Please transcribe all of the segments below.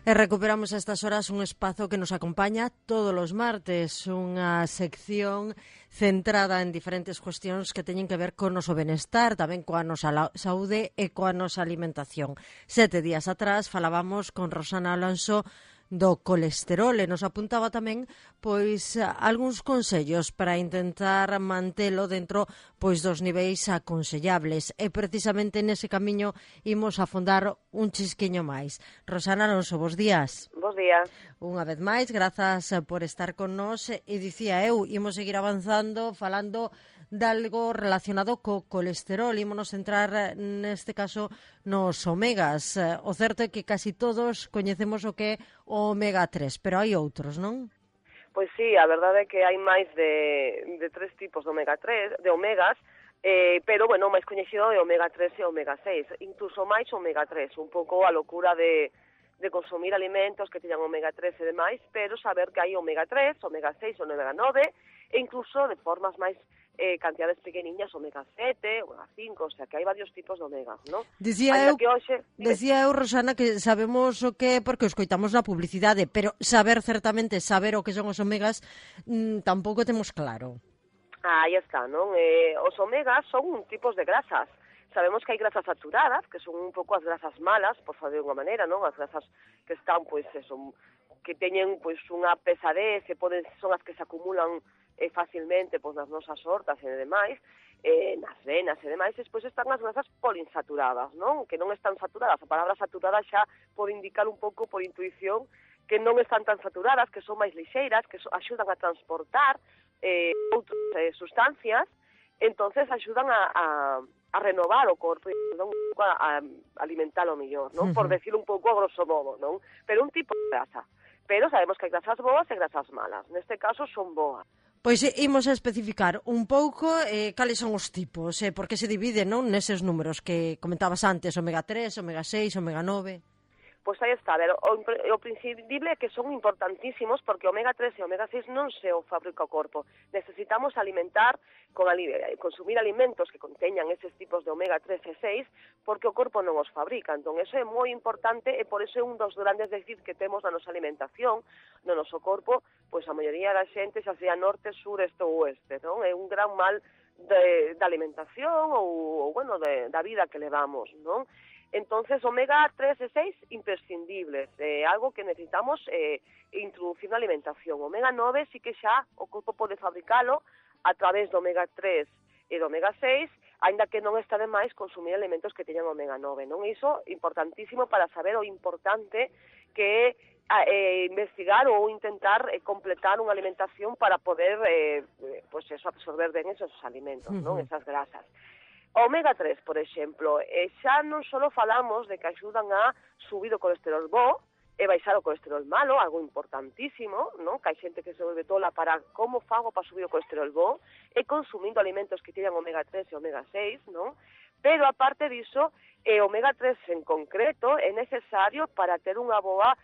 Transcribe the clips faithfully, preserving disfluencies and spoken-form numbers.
E recuperamos a estas horas un espazo que nos acompaña todos os martes, unha sección centrada en diferentes cuestións que teñen que ver con o noso benestar, tamén coa nosa saúde e coa nosa alimentación. Sete días atrás falábamos con Rosana Alonso do colesterol e nos apuntaba tamén pois algúns consellos para intentar mantelo dentro pois dos niveis aconsellables e precisamente nese camiño imos afondar un chisquiño máis. Rosana Alonso, bos días. Bos días. Unha vez máis, grazas por estar con nós e dicía eu, imos seguir avanzando falando de algo relacionado co colesterol. Ímonos centrar neste caso nos omegas. O certo é que casi todos coñecemos o que é o omega tres, pero hai outros, non? Pois sí, a verdade é que hai máis de, de tres tipos de omega tres, de omegas, eh, pero, bueno, o máis coñecido é omega tres e omega seis, incluso máis omega tres, un pouco a locura de, de consumir alimentos que teñan omega tres e demais, pero saber que hai omega tres, omega seis, omega nove, e incluso de formas máis eh, cantidades pequeniñas, omega sete, omega cinco, o sea, que hai varios tipos de omegas, ¿no? Dicía eu, que hoxe, decía eu, Rosana, que sabemos o que é porque os coitamos na publicidade, pero saber certamente, saber o que son os omegas, mmm, tampouco temos claro. Ah, aí está, non? Eh, os omegas son tipos de grasas. Sabemos que hai grasas saturadas, que son un pouco as grasas malas, por falar de unha maneira, non? As grasas que están, pois, eso, que teñen, pois, unha pesadez, e poden, son as que se acumulan eh, facilmente pois, nas nosas hortas e demais, eh, nas venas e demais, e despois están as grasas poliinsaturadas, non? Que non están saturadas. A palabra saturada xa pode indicar un pouco por intuición que non están tan saturadas, que son máis lixeiras, que so, axudan a transportar eh, outras eh, sustancias, entonces axudan a, a, a renovar o corpo e axudan un pouco a, a alimentalo mellor, non? Uh-huh. Por decirlo un pouco a grosso modo, non? Pero un tipo de grasa. Pero sabemos que hai grasas boas e grasas malas. Neste caso son boas. Pois imos a especificar un pouco eh, cales son os tipos, eh, porque se divide, non, neses números que comentabas antes, omega tres, omega seis, omega nove... Pois aí está, a ver, o, o prescindible é que son importantísimos porque omega tres e omega seis non se o fabrica o corpo. Necesitamos alimentar, con ali, consumir alimentos que conteñan eses tipos de omega tres e seis porque o corpo non os fabrica. Entón, eso é moi importante e por eso é un dos grandes déficits que temos na nosa alimentación, no noso corpo, pois a maioría da xente xa sea norte, sur, este ou oeste, non? É un gran mal de, de alimentación ou, ou bueno, de, da vida que levamos, non? Entonces, omega tres e seis, imprescindibles, eh, algo que necesitamos eh, introducir na alimentación. Omega nove sí que xa o corpo pode fabricalo a través do omega tres e do omega seis, aínda que non está de máis consumir alimentos que teñan omega nove, non? Iso importantísimo para saber o importante que é eh, investigar ou intentar eh, completar unha alimentación para poder eh, pues eso, absorber ben esos alimentos, uh-huh. non? Esas grasas. Omega tres, por exemplo, eh, xa non só falamos de que axudan a subir o colesterol bo e baixar o colesterol malo, algo importantísimo, non? Que hai xente que se volve tola para como fago para subir o colesterol bo e consumindo alimentos que tiñan omega tres e omega seis, non? Pero, aparte diso, eh, omega tres en concreto é necesario para ter unha boa,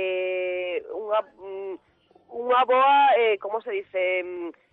eh, unha, unha boa, eh, como se dice,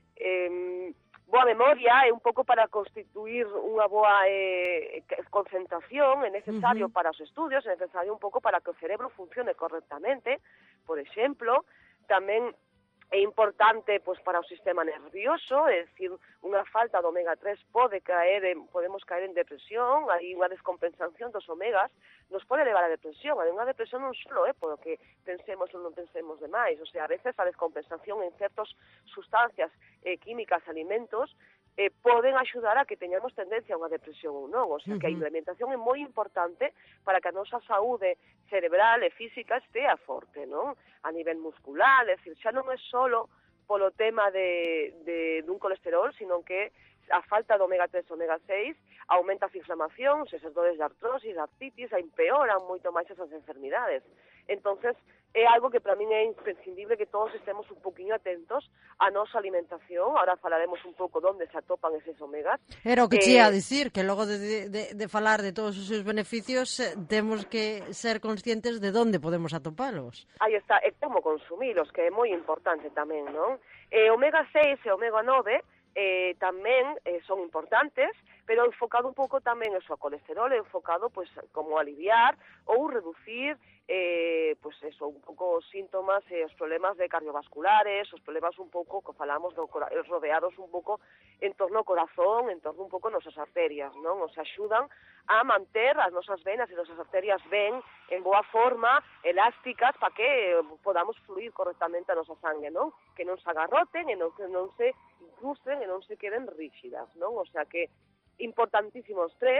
eh, boa memoria, é un pouco para constituir unha boa eh, concentración, é necesario uh-huh. para os estudios, é necesario un pouco para que o cerebro funcione correctamente, por exemplo, tamén é importante pois, para o sistema nervioso, é dicir, unha falta de omega tres pode caer en, podemos caer en depresión, hai unha descompensación dos omegas, nos pode levar a depresión, a unha depresión non só é polo que pensemos ou non pensemos demais, o sea, a veces a descompensación en certas sustancias eh, químicas, alimentos, eh, poden axudar a que teñamos tendencia a unha depresión ou non, o sea, uh-huh. que a alimentación é moi importante para que a nosa saúde cerebral e física estea forte, non? A nivel muscular, é dicir, xa non é solo polo tema de, de dun colesterol, sino que a falta de omega tres e omega seis aumenta as inflamacións, esas dores de artrosis, de artritis, a empeoran moito máis esas enfermidades. Entonces, é algo que para min é imprescindible que todos estemos un poquinho atentos á nosa alimentación. Ahora falaremos un pouco de onde se atopan eses omegas. Era o que che ia a dicir, que logo de, de, de falar de todos os seus beneficios, eh, temos que ser conscientes de onde podemos atopalos. Aí está, e como consumilos, que é moi importante tamén, non? E omega seis e omega nove eh, tamén eh, son importantes, pero enfocado un pouco tamén eso, a colesterol, enfocado pois como aliviar ou reducir eh, pois eso, un pouco os síntomas e os problemas de cardiovasculares, os problemas un pouco que falamos do rodeados un pouco en torno ao corazón, en torno un pouco nosas arterias, non? O sea, axudan a manter as nosas venas e nosas arterias ben, en boa forma, elásticas, para que podamos fluir correctamente a nosa sangue, non? Que non se agarroten e non, que non se incrusten e non se queden rígidas, non? O sea que importantísimos tres,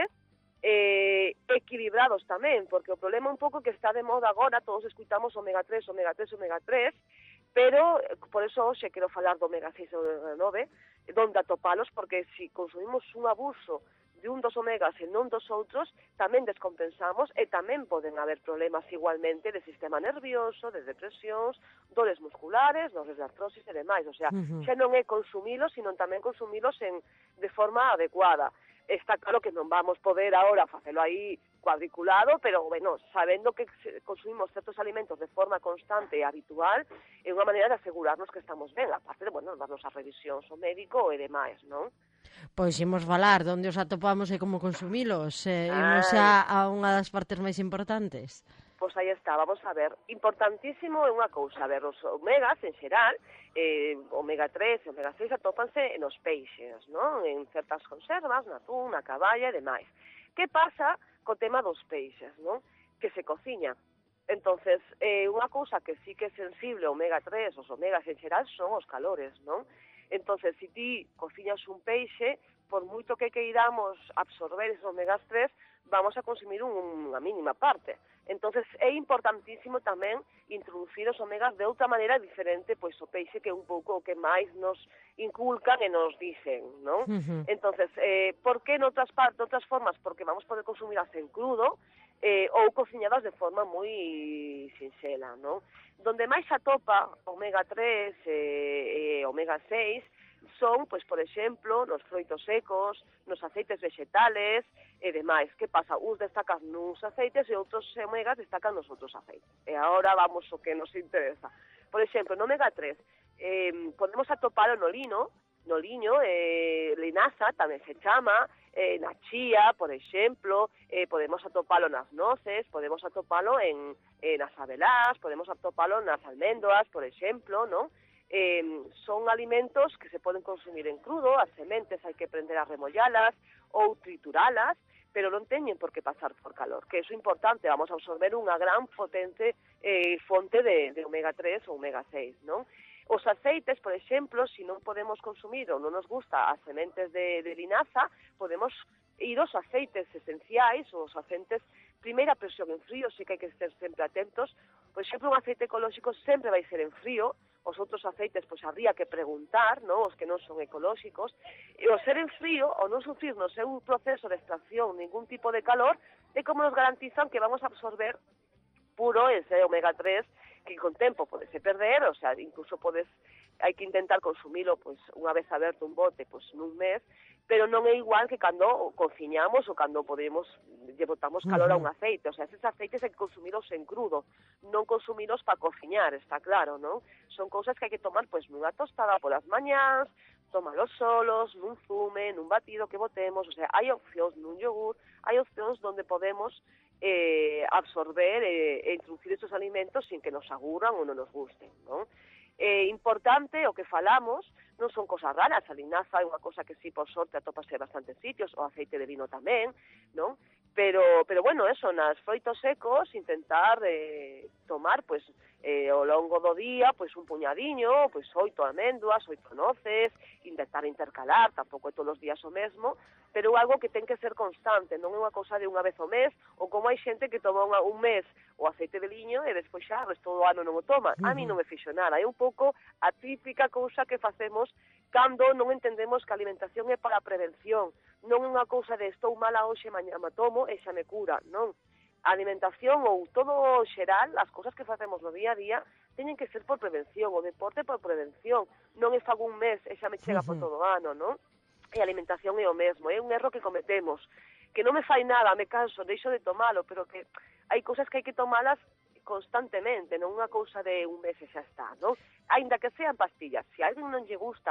eh, equilibrados tamén, porque o problema un pouco que está de moda agora, todos escuitamos omega tres, omega tres, omega tres, pero por eso hoxe quero falar do omega seis e omega nove, donde atopalos, porque se si consumimos un abuso de un dos omegas e non dos outros, tamén descompensamos e tamén poden haber problemas igualmente de sistema nervioso, de depresións, dores musculares, dores de artrosis e demais. O sea, uh-huh. xa non é consumilos, sino tamén consumilos en, de forma adecuada. Está claro que non vamos poder ahora facelo aí cuadriculado, pero, bueno, sabendo que consumimos certos alimentos de forma constante e habitual, é unha maneira de asegurarnos que estamos ben, aparte de, bueno, darnos as revisións ao médico e demais, non? Pois imos falar de onde os atopamos e como consumilos. Eh, imos a, a unha das partes máis importantes. Pois aí está, vamos a ver. Importantísimo é unha cousa, a ver, os omegas, en xeral, eh, omega tres e omega seis atópanse nos peixes, non? En certas conservas, na atún, na caballa e demais. Que pasa co tema dos peixes, non? Que se cociña. Entonces, eh, unha cousa que sí que é sensible ao omega tres, os omegas en xeral, son os calores, non? Entonces, se si ti cociñas un peixe, por moito que queiramos absorber esos omegas tres, vamos a consumir un, unha mínima parte. Entonces, é importantísimo tamén introducir os omegas de outra maneira diferente, pois o peixe que é un pouco o que máis nos inculcan e nos dicen, non? Uh-huh. Entonces, eh, por que noutras, noutras formas? Porque vamos poder consumilas en crudo eh, ou cociñadas de forma moi sinxela, non? Donde máis atopa omega tres e eh, eh, omega seis son, pois, por exemplo, nos froitos secos, nos aceites vegetales e demais. Que pasa? Uns destacan nuns aceites e outros omegas destacan nos outros aceites. E agora vamos o que nos interesa. Por exemplo, no omega tres, eh, podemos atopalo no lino, no liño, eh, linaza tamén se chama, eh, na chía, por exemplo, eh, podemos atopalo nas noces, podemos atopalo en, eh, nas abelás, podemos atopalo nas almendras, por exemplo, non? Eh, son alimentos que se poden consumir en crudo, as sementes hai que aprender a remollalas ou trituralas, pero non teñen por que pasar por calor, que é importante, vamos a absorber unha gran potente eh, fonte de, de omega tres ou omega seis, non? Os aceites, por exemplo, se non podemos consumir ou non nos gusta as sementes de, de linaza, podemos ir aos aceites esenciais, os aceites primeira presión en frío, sí que hai que estar sempre atentos. Por exemplo, un aceite ecolóxico sempre vai ser en frío, os outros aceites, pois, habría que preguntar, non? Os que non son ecolóxicos, e o ser en frío, ou non sufrir no seu proceso de extracción ningún tipo de calor, é como nos garantizan que vamos a absorber puro ese omega tres, que con tempo podese perder, o sea, incluso podes, hai que intentar consumilo, pois, unha vez aberto un bote, pois, nun mes, pero non é igual que cando cociñamos ou cando podemos, lle botamos calor uh-huh. a un aceite. O sea, esos aceites hai que consumilos en crudo, non consumilos para cociñar, está claro, non? Son cousas que hai que tomar, pois, nunha tostada polas mañás, tómalos solos, nun zume, nun batido que botemos, o sea, hai opcións nun yogur, hai opcións donde podemos eh, absorber e eh, introducir estos alimentos sin que nos aburran ou non nos gusten, non? Eh, importante, o que falamos, non son cosas raras, a linaza é unha cosa que sí, por sorte, atopase bastantes sitios, o aceite de vino tamén, non? Pero, pero bueno, eso, nas froitos secos, intentar eh, tomar, pois, eh, ao longo do día, pois, un puñadiño, pois, oito almendras, oito noces, intentar intercalar, tampouco é todos os días o mesmo, pero algo que ten que ser constante, non é unha cousa de unha vez ao mes, ou como hai xente que toma unha, un mes o aceite de liño e despois xa, resto do ano non o toma. A mí non me fixo nada, é un pouco a típica cousa que facemos cando non entendemos que a alimentación é para a prevención, non é unha cousa de estou mala hoxe, mañá me tomo e xa me cura, non. A alimentación ou todo xeral, as cousas que facemos no día a día, teñen que ser por prevención, o deporte por prevención, non é fago un mes e xa me chega por todo o ano, non? E a alimentación é o mesmo, é un erro que cometemos, que non me fai nada, me canso, deixo de tomalo, pero que hai cousas que hai que tomalas constantemente, non unha cousa de un mes e xa está, non? Ainda que sean pastillas, se a alguén non lle gusta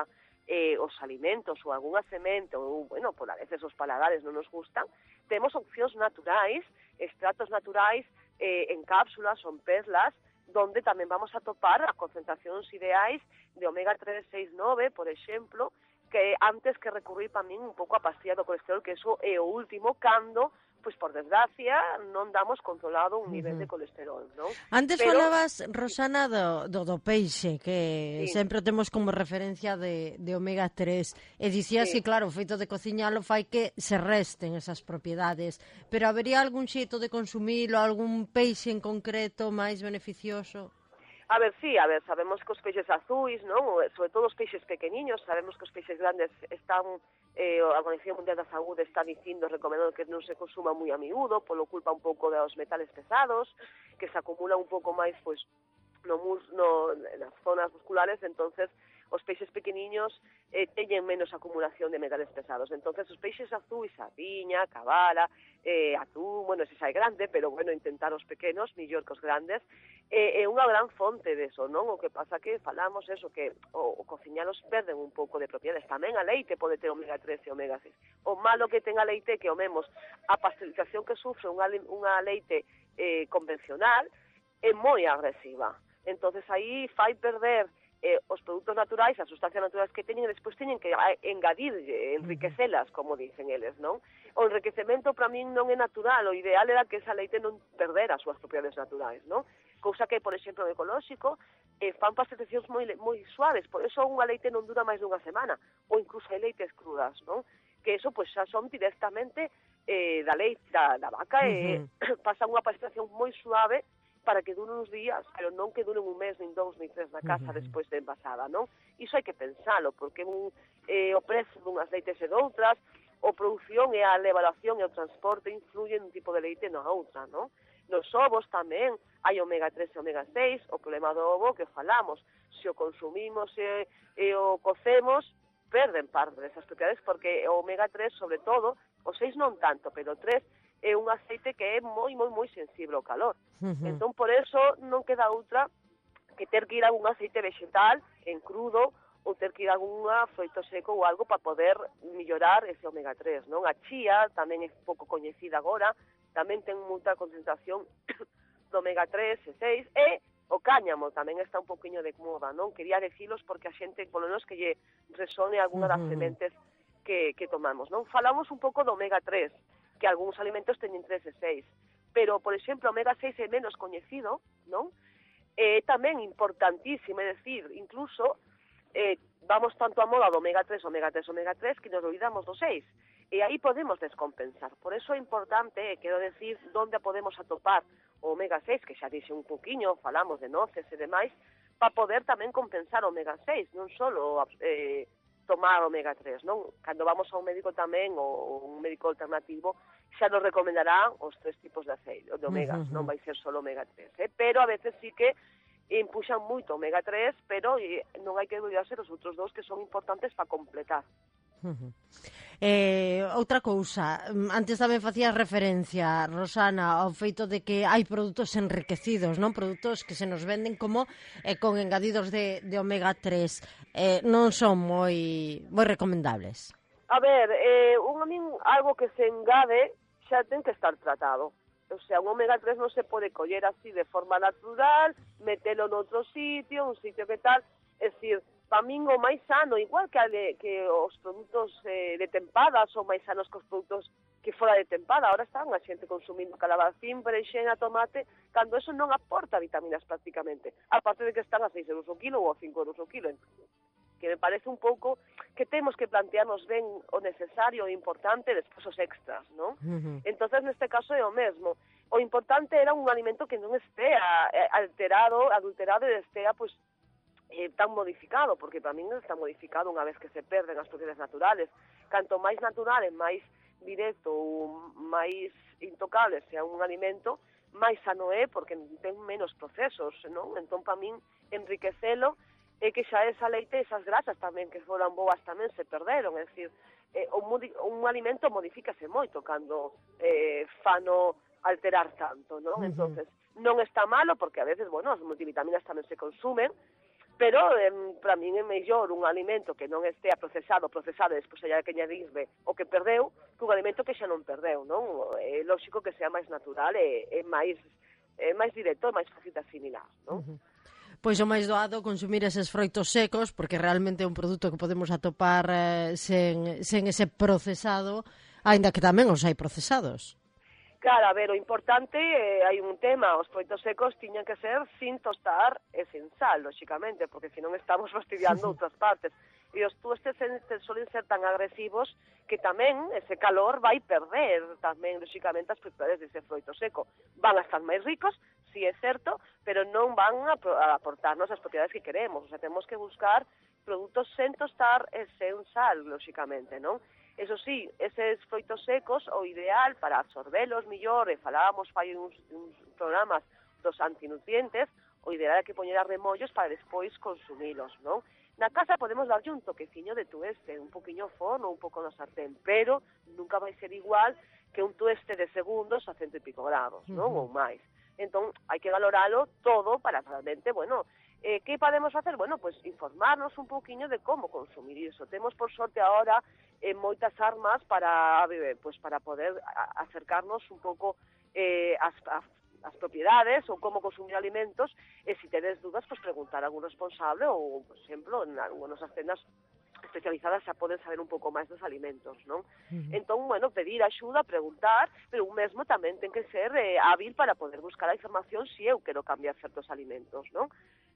eh, os alimentos ou algunha semente, ou, bueno, por a veces os paladares non nos gustan, temos opcións naturais, extractos naturais eh, en cápsulas ou en perlas, donde tamén vamos a topar as concentracións ideais de omega tres, seis, nove, por exemplo, que antes que recurrir para min un pouco a pastilla do colesterol, que eso é o último cando, pois por desgracia, non damos controlado un nivel uh -huh. de colesterol, non? Antes Pero, falabas, Rosana, do, do, do peixe, que sí. sempre temos como referencia de, de omega tres, e dicías sí. que, claro, o feito de cociñalo fai que se resten esas propiedades, pero habería algún xeito de consumilo, algún peixe en concreto máis beneficioso? A ver, sí, a ver, sabemos que os peixes azuis, non? Sobre todo os peixes pequeniños, sabemos que os peixes grandes están, eh, a Organización Mundial da Saúde está dicindo, recomendando que non se consuma moi a miúdo, polo culpa un pouco dos metales pesados, que se acumulan un pouco máis, pois, no mus, no, nas zonas musculares, entonces os peixes pequeniños eh, teñen menos acumulación de metales pesados. Entonces os peixes azuis, sardiña, cabala, eh, atún, bueno, ese xa é grande, pero bueno, intentar os pequenos, millor que os grandes, é eh, unha gran fonte de eso, non? O que pasa que falamos eso, que o, o cociñalos perden un pouco de propiedades. Tamén a leite pode ter omega tres e omega seis. O malo que ten a leite que omemos a pasteurización que sufre unha, unha leite eh, convencional é moi agresiva. Entonces aí fai perder eh, os produtos naturais, as sustancias naturais que teñen, e despois teñen que engadir, eh, enriquecelas, como dicen eles, non? O enriquecemento para min non é natural, o ideal era que esa leite non perdera as súas propiedades naturais, non? Cousa que, por exemplo, no ecolóxico, eh, fan pasteurizacións moi, moi suaves, por eso unha leite non dura máis dunha semana, ou incluso hai leites crudas, non? Que eso, pois, xa son directamente eh, da leite, da, da vaca, e uh-huh. pasa unha pasteurización moi suave, para que dure uns días, pero non que duren un mes, nin dous, nin tres na casa uh -huh. despois de envasada, non? Iso hai que pensalo, porque un, eh, o prezo dunhas leites e doutras, a produción e a elevación e o transporte influyen un tipo de leite na outra, non? Nos ovos tamén hai omega tres e omega seis, o problema do ovo que falamos, se o consumimos e, e o cocemos, perden parte desas propiedades, porque o omega tres, sobre todo, o seis non tanto, pero o tres é un aceite que é moi, moi, moi sensible ao calor. Uh -huh. Entón, por eso, non queda outra que ter que ir a algún aceite vegetal en crudo ou ter que ir a algunha froito seco ou algo para poder mellorar ese omega tres, non? A chía tamén é pouco coñecida agora, tamén ten moita concentración do omega tres e seis, e o cáñamo tamén está un poquinho de moda, non? Quería decilos porque a xente, polo menos, que lle resone algunha das sementes que, que tomamos, non? Falamos un pouco do omega tres, que algúns alimentos teñen tres e seis, pero, por exemplo, omega seis é menos coñecido, non? É tamén importantísimo, é dicir, incluso eh, vamos tanto a moda do omega tres, omega tres, omega tres, que nos olvidamos do seis, e aí podemos descompensar. Por eso é importante, e quero decir, onde podemos atopar o omega seis, que xa dixe un poquinho, falamos de noces e demais, para poder tamén compensar o omega seis, non só eh, tomar omega tres, non? Cando vamos a un médico tamén, ou un médico alternativo, xa nos recomendará os tres tipos de aceite, de omega, uh -huh. non vai ser só omega tres, eh? Pero a veces sí que empuxan moito omega tres, pero eh, non hai que olvidarse os outros dos que son importantes para completar. Uh -huh. eh, outra cousa, antes tamén facías referencia, Rosana, ao feito de que hai produtos enriquecidos, non? Produtos que se nos venden como eh, con engadidos de, de omega tres, eh, non son moi moi recomendables. A ver, eh, un, a min, algo que se engade xa ten que estar tratado. O sea, un omega tres non se pode coller así de forma natural, metelo noutro sitio, un sitio que tal, é dicir, para min o máis sano, igual que, ale, que os produtos eh, de tempada son máis sanos que os produtos que fora de tempada. Ahora están a xente consumindo calabacín, berenxena, tomate, cando eso non aporta vitaminas prácticamente, aparte de que están a seis euros o kilo ou a cinco euros o kilo, que me parece un pouco que temos que plantearnos ben o necesario e importante despois os extras, non? Uh -huh. Entonces, neste caso é o mesmo. O importante era un alimento que non estea alterado, adulterado e estea, pois, eh, tan modificado, porque para min está modificado unha vez que se perden as propiedades naturales. Canto máis natural e máis directo ou máis intocable sea un alimento, máis sano é, porque ten menos procesos, non? Entón, para min, enriquecelo é que xa esa leite, esas grasas tamén que foran boas tamén se perderon, é dicir, eh, un, un alimento modifícase moito cando eh, fano alterar tanto, non? Uh -huh. Entonces, non está malo, porque a veces, bueno, as multivitaminas tamén se consumen, pero eh, para min é mellor un alimento que non estea procesado, procesado, e despois hai que añadirle o que perdeu, que un alimento que xa non perdeu, non? É lógico que sea máis natural e, e máis, é máis directo, máis fácil de asimilar, non? Uh-huh. Pois o máis doado consumir eses froitos secos, porque realmente é un produto que podemos atopar eh, sen, sen ese procesado, aínda que tamén os hai procesados. Claro, a ver, o importante, eh, hai un tema, os froitos secos tiñan que ser sin tostar e sin sal, lóxicamente, porque senón estamos fastidiando outras partes. E os tuestes suelen ser tan agresivos que tamén ese calor vai perder tamén, lóxicamente, as propiedades dese froito seco. Van a estar máis ricos, si é certo, pero non van a, a aportarnos as propiedades que queremos. O sea, temos que buscar produtos sen tostar e sen sal, lóxicamente, non? Eso sí, eses froitos secos, o ideal para absorbelos millor, e falábamos fai uns, uns programas dos antinutrientes, o ideal é que poñer a remollos para despois consumilos, non? Na casa podemos darlle un toqueciño de tueste, un poquinho forno, un pouco no sartén, pero nunca vai ser igual que un tueste de segundos a cento e pico grados, non? Uh-huh. Ou máis. Entón, hai que valoralo todo para realmente, bueno, eh, que podemos facer? Bueno, pues informarnos un poquinho de como consumir iso. Temos, por sorte, agora eh, moitas armas para, eh, pues, para poder a, acercarnos un pouco eh, as, a, as propiedades ou como consumir alimentos, e se tedes dudas, pues preguntar a algún responsable ou, por exemplo, en algunas tendas especializadas xa poden saber un pouco máis dos alimentos, non? Uh-huh. Entón, bueno, pedir axuda, preguntar, pero un mesmo tamén ten que ser eh, hábil para poder buscar a información se eu quero cambiar certos alimentos, non?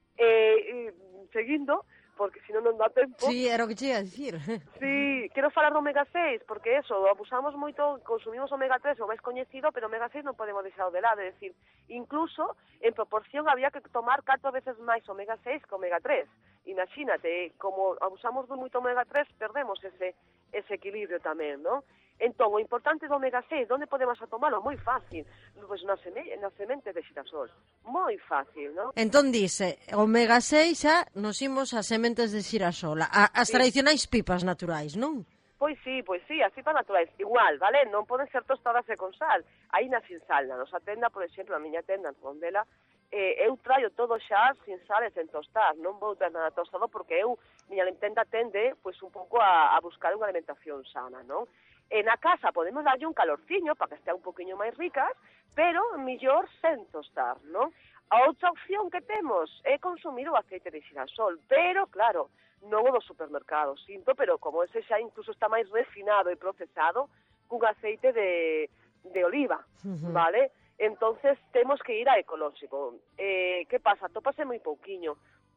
Eh, eh, seguindo, porque senón non dá tempo. Sí, era o que che ia dicir. Sí, quero falar do omega seis, porque eso, abusamos moito, consumimos omega tres, o máis coñecido, pero omega seis non podemos deixar de lado, é dicir, incluso en proporción había que tomar catro veces máis omega seis que omega tres. Imagínate, como abusamos de moito omega tres, perdemos ese, ese equilibrio tamén, non? Entón, o importante do omega seis, onde podemos atomalo? Moi fácil, pois nas na sementes de xirasol, moi fácil, non? Entón dice, omega seis xa nos imos a sementes de xirasol, a, as sí. tradicionais pipas naturais, non? Pois sí, pois sí, as pipas naturais, igual, vale? Non poden ser tostadas e con sal, aí na sin sal, na nosa tenda, por exemplo, a miña tenda en Rondela, eh, eu traio todo xa sin sal e sen tostar, non vou ter nada tostado porque eu, miña tenda tende, pois un pouco a, a buscar unha alimentación sana, non? E na casa podemos darlle un calorciño para que estea un poquinho máis ricas, pero millor sen tostar, non? A outra opción que temos é consumir o aceite de xirasol, pero, claro, non o do supermercado, sinto, pero como ese xa incluso está máis refinado e procesado cun aceite de, de oliva, uh-huh. Vale? Entonces temos que ir a ecolóxico. Eh, que pasa? Tópase moi pouquiño.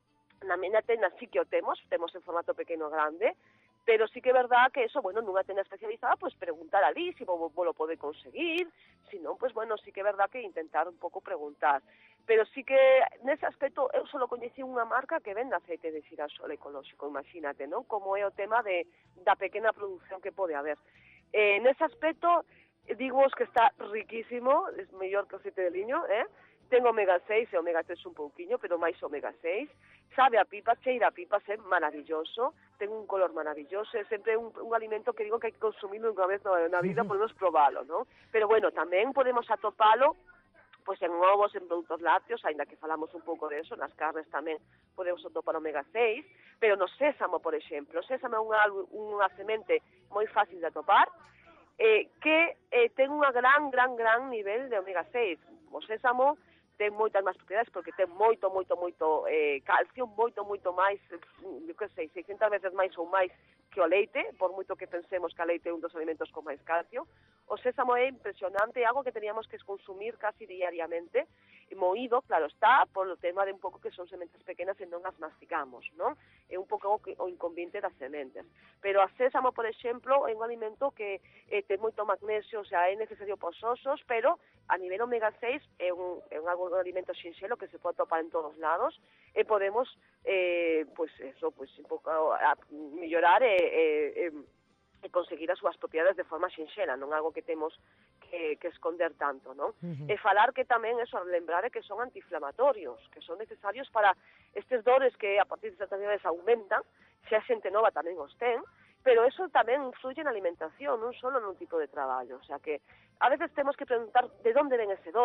Na miña tenda sí que o temos, temos en formato pequeno grande, pero sí que é verdad que eso, bueno, nunha tenda especializada, pues preguntar ali se si vos lo pode conseguir, se non, pues bueno, sí que é verdad que intentar un pouco preguntar. Pero sí que, nese aspecto, eu só coñecí unha marca que vende aceite de xirasol ecolóxico, imagínate, non? Como é o tema de, da pequena produción que pode haber. Eh, nese aspecto, digo que está riquísimo, é mellor que o aceite de liño, eh? Ten omega seis e omega tres un pouquiño, pero máis omega seis. Sabe a pipa, cheira a pipa, é maravilloso, ten un color maravilloso, é sempre un, un alimento que digo que hai que consumirlo unha vez na vida, podemos probalo, non? Pero bueno, tamén podemos atopalo pois en ovos, en produtos lácteos, aínda que falamos un pouco de eso, nas carnes tamén podemos atopar omega seis, pero no sésamo, por exemplo, o sésamo é unha, unha semente moi fácil de atopar, eh, que eh, ten unha gran, gran, gran nivel de omega seis. O sésamo ten moitas máis propiedades porque ten moito, moito, moito eh, calcio, moito, moito máis, eu que sei, seiscentas veces máis ou máis que o leite, por moito que pensemos que a leite é un dos alimentos con máis calcio. O sésamo é impresionante, é algo que teníamos que consumir casi diariamente, moído, claro está, por o tema de un pouco que son sementes pequenas e non as masticamos, non? É un pouco o inconveniente das sementes. Pero a sésamo, por exemplo, é un alimento que eh, ten moito magnesio, o sea, é necesario para os osos, pero a nivel omega seis é un, é un, un alimento sinxelo que se pode topar en todos lados e podemos, eh, pues eso, pues un pouco a, a mellorar e, e, e e conseguir as súas propiedades de forma sinxela, non algo que temos que, que esconder tanto, non? Uh-huh. E falar que tamén, eso, lembrar que son antiinflamatorios, que son necesarios para estes dores que a partir de certas edades aumentan, se a xente nova tamén os ten, pero eso tamén influye na alimentación, non só nun tipo de traballo, o sea que a veces temos que preguntar de onde ven ese dor,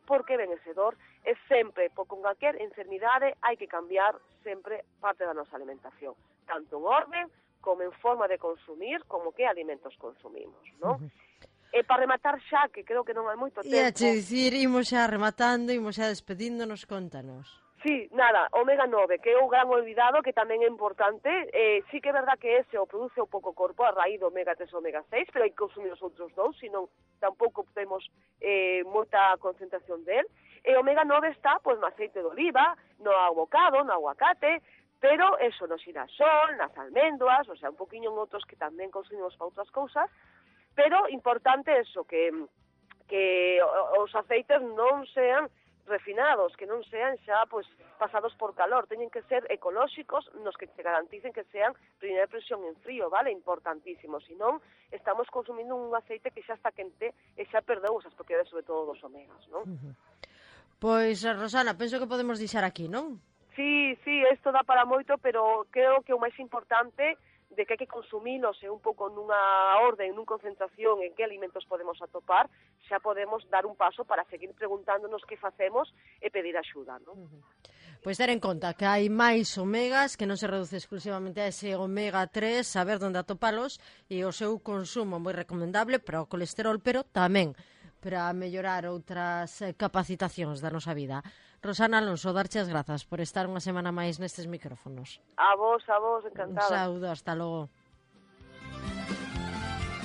porque vencedor é sempre, por con calquer enfermidade, hai que cambiar sempre parte da nosa alimentación, tanto en orden, como en forma de consumir, como que alimentos consumimos, non? Uh-huh. E para rematar xa, que creo que non hai moito tempo... E a che dicir, imos xa rematando, imos xa despedíndonos, contanos. Sí, nada, omega nove, que é un gran olvidado, que tamén é importante. Eh, sí que é verdad que ese o produce o pouco corpo a raíz do omega tres e omega seis, pero hai que consumir os outros dous, senón tampouco temos eh, moita concentración del. E omega nove está pois, no aceite de oliva, no avocado, no aguacate, pero eso no xirasol, nas almendras, o sea, un poquinho en outros que tamén consumimos para outras cousas, pero importante eso, que, que os aceites non sean refinados, que non sean xa pois, pasados por calor, teñen que ser ecolóxicos, nos que te garanticen que sean primeira presión en frío, vale? Importantísimo, senón estamos consumindo un aceite que xa está quente e xa perdeu esas propiedades, sobre todo dos omegas, non? Uh-huh. Pois, Rosana, penso que podemos deixar aquí, non? Sí, sí, isto dá para moito, pero creo que o máis importante de que hai que consumilos e un pouco nunha orden, nunha concentración en que alimentos podemos atopar, xa podemos dar un paso para seguir preguntándonos que facemos e pedir axuda, non? Uh-huh. Pois ter en conta que hai máis omegas, que non se reduce exclusivamente a ese omega tres, saber onde atopalos, e o seu consumo moi recomendable para o colesterol, pero tamén para mellorar outras capacitacións da nosa vida. Rosana Alonso, darche as grazas por estar unha semana máis nestes micrófonos. A vos, a vos, encantada. Un saúdo, hasta logo.